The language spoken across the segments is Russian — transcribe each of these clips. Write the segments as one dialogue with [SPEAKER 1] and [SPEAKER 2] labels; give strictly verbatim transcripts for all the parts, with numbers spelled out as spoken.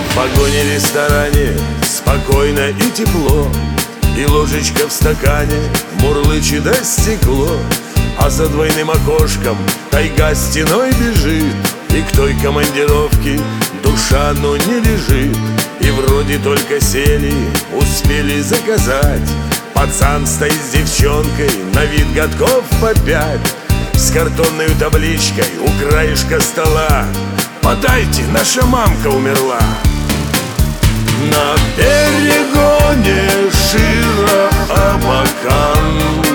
[SPEAKER 1] В вагоне, ресторане спокойно и тепло, и ложечка в стакане мурлычет о стекло. А за двойным окошком тайга стеной бежит, и к той командировке душа, ну, не лежит. И вроде только сели, успели заказать. Пацан стоит с девчонкой, на вид годков по пять, с картонной табличкой у краешка стола: «Подайте, наша мамка умерла». На перегоне Широ-Абакан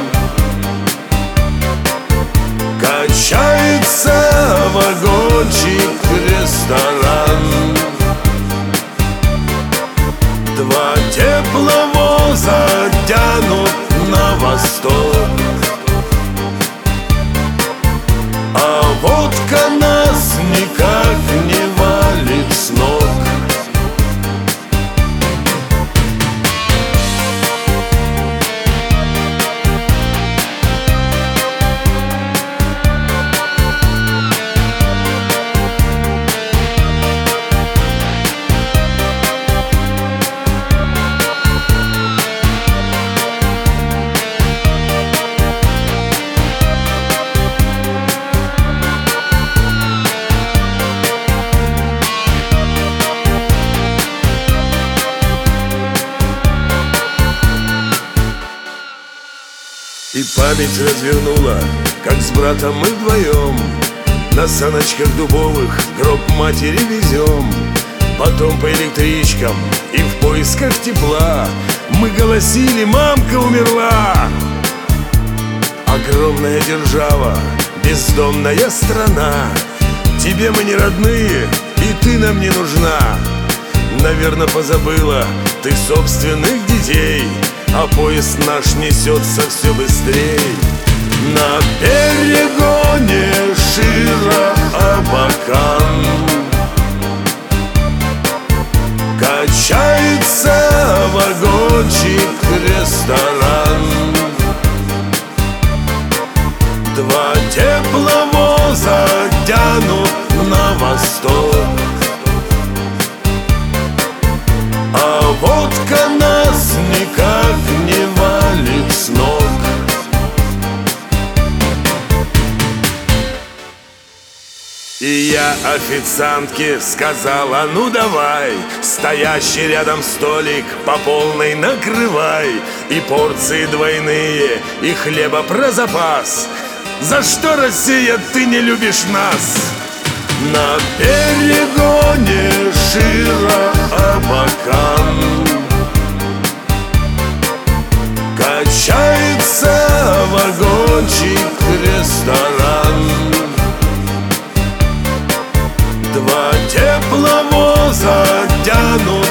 [SPEAKER 1] качается вагончик-ресторан. Два тепловоза тянут на восток, а водка нас никак не валит с ног. И память развернула, как с братом мы вдвоем на саночках дубовых гроб матери везем. Потом по электричкам и в поисках тепла мы голосили: «Мамка умерла!» Огромная держава, бездомная страна, тебе мы не родные, и ты нам не нужна. Наверно, позабыла ты собственных детей, а поезд наш несется все быстрей. На перегоне Широ-Абакан качается вагончик-ресторан. Два тепловоза тянут на восток, а водка нас никак не валит с ног. И я официантке сказала: «Ну давай, стоящий рядом столик по полной накрывай, и порции двойные, и хлеба про запас. За что, Россия, ты не любишь нас?» На перегоне Широ-Абакан качается вагончик-ресторан. Два тепловоза тянут